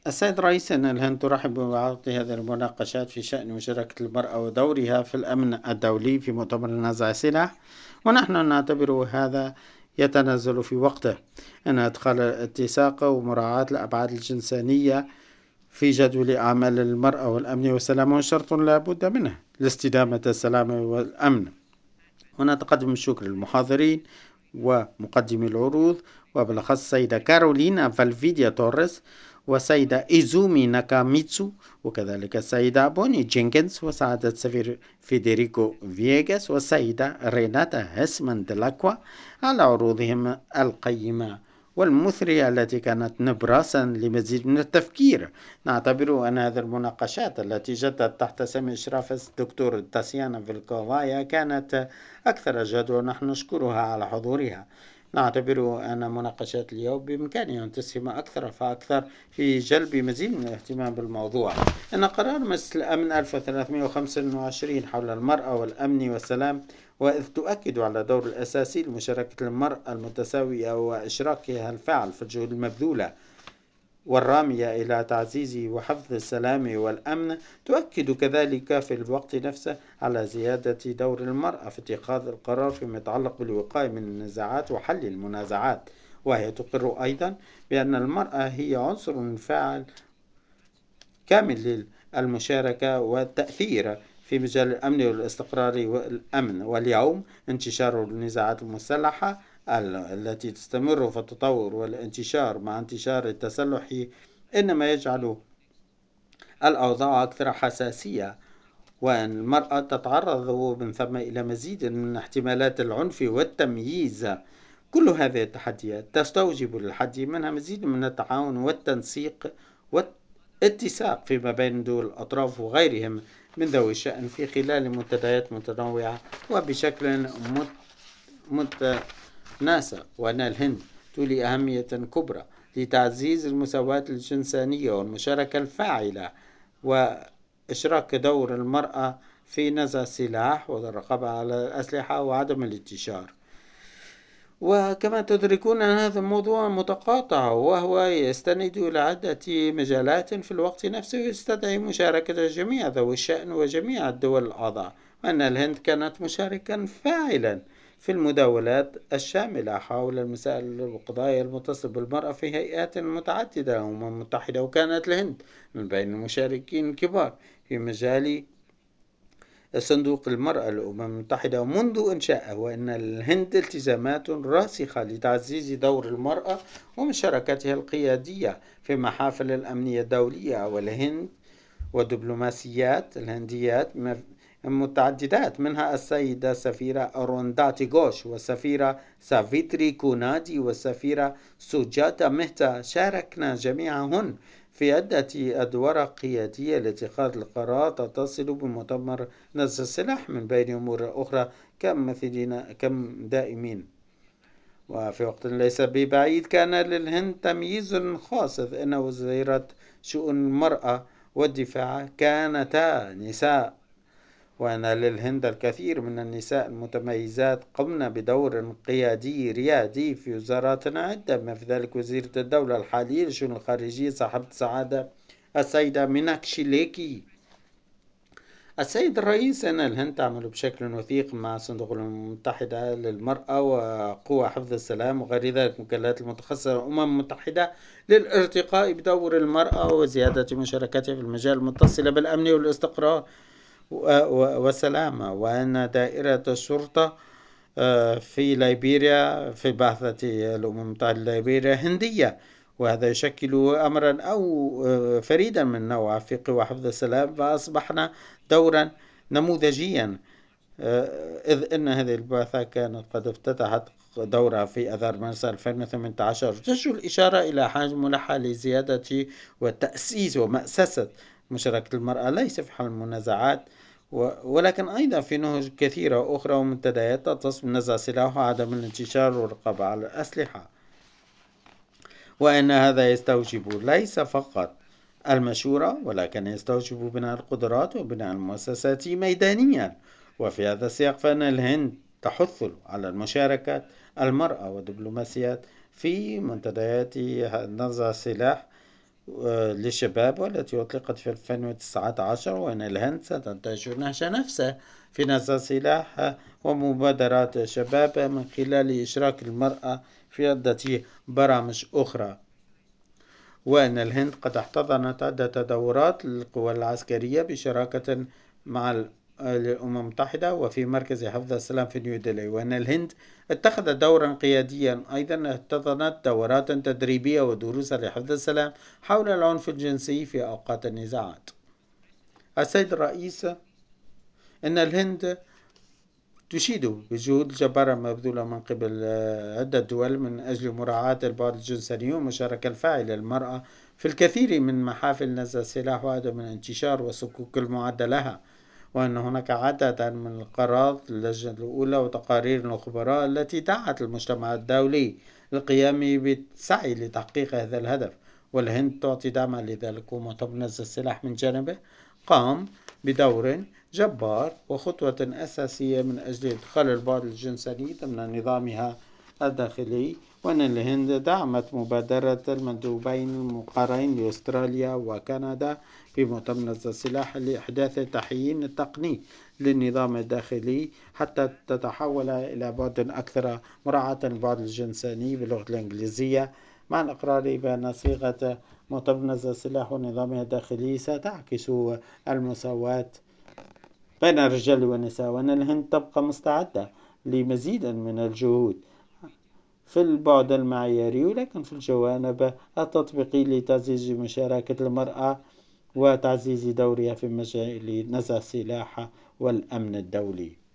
السيد رئيس، أن الهند ترحب بعقد هذه المناقشات في شأن مشاركة المرأة ودورها في الأمن الدولي في مؤتمر نزع السلاح، ونحن نعتبر هذا يتنزل في وقته، أن إدخال الاتساق ومراعاة الأبعاد الجنسانية في جدول أعمال المرأة والأمن والسلام شرط لا بد منه لاستدامة السلام والأمن. ونتقدم الشكر للمحاضرين ومقدمي العروض، وبالأخص السيدة كارولينا فالفيديا توريس والسيدة إيزومي ناكاميتسو، وكذلك السيدة بوني جينكنز وسعادة السفير فيدريكو فييغاس والسيدة ريناتا هيسمان دلاكوا على عروضهم القيمة والمثرية التي كانت نبراسا لمزيد من التفكير. نعتبر أن هذه المناقشات التي جدت تحت سمع إشراف الدكتور تاسيانا فيلكوفايا كانت أكثر جدوى، ونحن نشكرها على حضورها. نعتبر أن مناقشات اليوم بإمكانها أن تسهم أكثر فأكثر في جلب مزيد من الاهتمام بالموضوع. إن قرار مجلس الأمن 1325 حول المرأة والأمن والسلام، وإذ تؤكد على دور الأساسي لمشاركة المرأة المتساوية وإشراكها الفاعل في الجهود المبذولة والرامية إلى تعزيز وحفظ السلام والأمن، تؤكد كذلك في الوقت نفسه على زيادة دور المرأة في اتخاذ القرار فيما يتعلق بالوقاية من النزاعات وحل المنازعات. وهي تقر أيضا بأن المرأة هي عنصر فاعل كامل للمشاركة والتأثير في مجال الأمن والاستقرار والأمن. واليوم انتشار النزاعات المسلحة التي تستمر في التطور والانتشار مع انتشار التسلح إنما يجعل الأوضاع أكثر حساسية، وأن المرأة تتعرض من ثم إلى مزيد من احتمالات العنف والتمييز. كل هذه التحديات تستوجب للحد منها مزيد من التعاون والتنسيق والاتساق فيما بين دول الأطراف وغيرهم من ذوي الشأن في خلال منتديات متنوعة وبشكل متناسق. وأن الهند تولي أهمية كبرى لتعزيز المساواة الجنسانية والمشاركة الفاعلة وإشراك دور المرأة في نزع السلاح والرقابة على الأسلحة وعدم الانتشار. وكما تدركون أن هذا الموضوع متقاطع، وهو يستند إلى عدة مجالات في الوقت نفسه، يستدعي مشاركة جميع ذوي الشأن وجميع الدول الأعضاء. وأن الهند كانت مشاركا فاعلا في المداولات الشاملة حول المسائل والقضايا المتصلة بالمرأة في هيئات متعددة الأمم المتحدة، وكانت الهند من بين المشاركين الكبار في مجال صندوق المرأة للأمم المتحدة منذ إنشائه. وأن الهند التزامات راسخة لتعزيز دور المرأة ومشاركتها القيادية في محافل الأمنية الدولية. والهند ودبلوماسيات الهنديات متعددات، منها السيدة سفيرة أرونداتي غوش والسفيرة سافيتري كونادي والسفيرة سوجاتا مهتا، شاركنا جميعهن في عدة أدوار قيادية لاتخاذ القرار تتصل بمؤتمر نزع السلاح من بين أمور أخرى كم دائمين. وفي وقت ليس ببعيد كان للهند تمييز خاص، إذ أن وزيرة شؤون المرأة والدفاع كانتا نساء. وأن للهند الكثير من النساء المتميزات قمنا بدور قيادي ريادي في وزارات عدة، بما في ذلك وزيرة الدولة الحالية للشؤون الخارجية صاحبة السعادة السيدة ميناكشي ليكي. السيد الرئيس، أن الهند تعمل بشكل وثيق مع صندوق الأمم المتحدة للمرأة وقوى حفظ السلام وغير ذلك المجالات المتخصصة للأمم المتحدة للارتقاء بدور المرأة وزيادة مشاركتها في المجال المتصل بالأمن والاستقرار والسلامة. وأن دائرة الشرطة في ليبيريا في بعثة الأمم المتحدة ليبيريا هندية، وهذا يشكل أمرا أو فريدا من نوعه في قوى حفظ السلام، فأصبحنا دورا نموذجيا، إذ أن هذه البعثة كانت قد افتتحت دورها في أذار مارس 2018، تشير الإشارة إلى حاجة ملحة لزيادة وتأسيس ومأسسة مشاركة المرأة ليس في حل المنازعات ولكن أيضا في نهج كثيرة أخرى ومنتديات تتصل بنزع السلاح وعدم الانتشار والرقابة على الأسلحة. وأن هذا يستوجب ليس فقط المشورة، ولكن يستوجب بناء القدرات وبناء المؤسسات ميدانيا. وفي هذا السياق فإن الهند تحث على المشاركة المرأة والدبلوماسيات في منتديات نزع السلاح للشباب، والتي أطلقت في 2019، وأن الهند ستنتج نهج نفسه في نزع سلاح ومبادرات شباب من خلال إشراك المرأة في عدة برامج أخرى. وأن الهند قد احتضنت عدة دورات للقوى العسكرية بشراكة مع الأمم المتحدة وفي مركز حفظ السلام في نيودلهي. وأن الهند اتخذت دورا قياديا أيضا، احتضنت دورات تدريبية ودروسا لحفظ السلام حول العنف الجنسي في أوقات النزاعات. السيد الرئيس، أن الهند تشيد بجهود الجبارة المبذولة من قبل عدة دول من أجل مراعاة البعد الجنسي والمشاركة الفاعلة للمرأة في الكثير من محافل نزع السلاح وعدم الانتشار والصكوك المعدة لها. وأن هناك عددا من القرارات اللجنة الأولى وتقارير الخبراء التي دعت المجتمع الدولي للقيام بالسعي لتحقيق هذا الهدف، والهند تعطي دعما لذلك. ومؤتمر نزع السلاح من جانبه قام بدور جبار وخطوة أساسية من أجل إدخال البعد الجنسي ضمن نظامها الداخلي. وأن الهند دعمت مبادرة المندوبين المقرين لأستراليا وكندا في مؤتمر نزع السلاح لإحداث تحيين التقني للنظام الداخلي حتى تتحول إلى بعد أكثر مراعاة البعد الجنسي باللغة الإنجليزية، مع الإقرار بأن صيغة مؤتمر نزع السلاح ونظامها الداخلي ستعكس المساواة بين الرجال والنساء. وأن الهند تبقى مستعدة لمزيد من الجهود في البعد المعياري ولكن في الجوانب التطبيقي لتعزيز مشاركة المرأة وتعزيز دورها في مجال نزع السلاح والأمن الدولي.